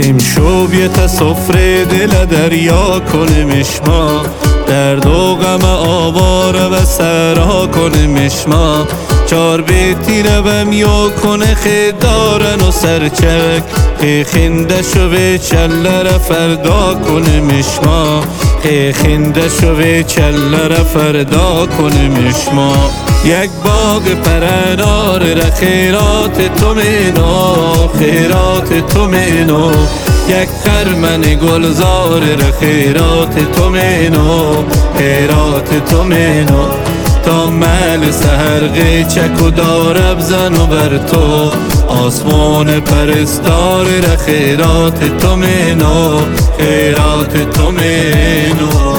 امشب یه تصفر دل دریا کنیمش ما، درد و غم آواره و سرها کنیمش ما. چار بیتی روم یا کنه خیدارن و سرچک، خینده شوی چلر فردا کنیمش ما، خینده شوی چلر فردا کنیمش ما. یک باغ پرنار را خیرات تو مینو، خیرات تو مینو. یک خرمن گلزار را خیرات تو مینو، خیرات تو مینو. تا مل سهر غیچک و دار بزن و بر تو، آسمان پرستار را خیرات تو مینو، خیرات تو مینو.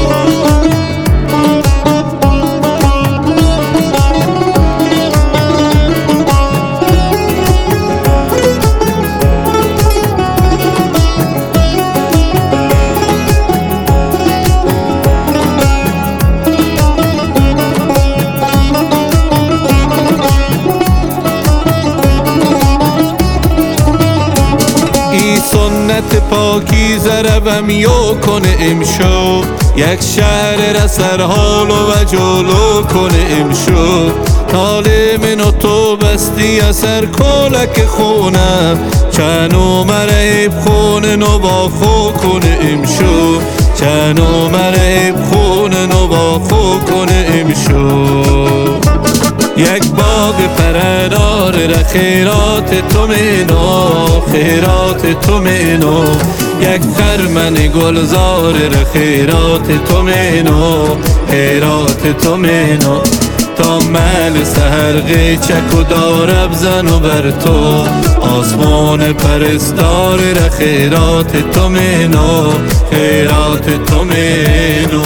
سنت پاکیزه روم یا کنه امشو، یک شهر را سرحال و جلو کنه امشو. طالع من و تو بستی اثر کلک خونه، چنو مرعب خونه نو با خو کنه امشو، چنو مرعب خونه نو با خو کنه امشو. یک باغ پرنار را خیرات تو مینو، خیرات تو مینو. یک خرمن گلزار را خیرات تو مینو، خیرات تو مینو. تا مل سهر غیچک و دار بزن و بر تو، آسمان پرستار را خیرات تو مینو، خیرات تو مینو.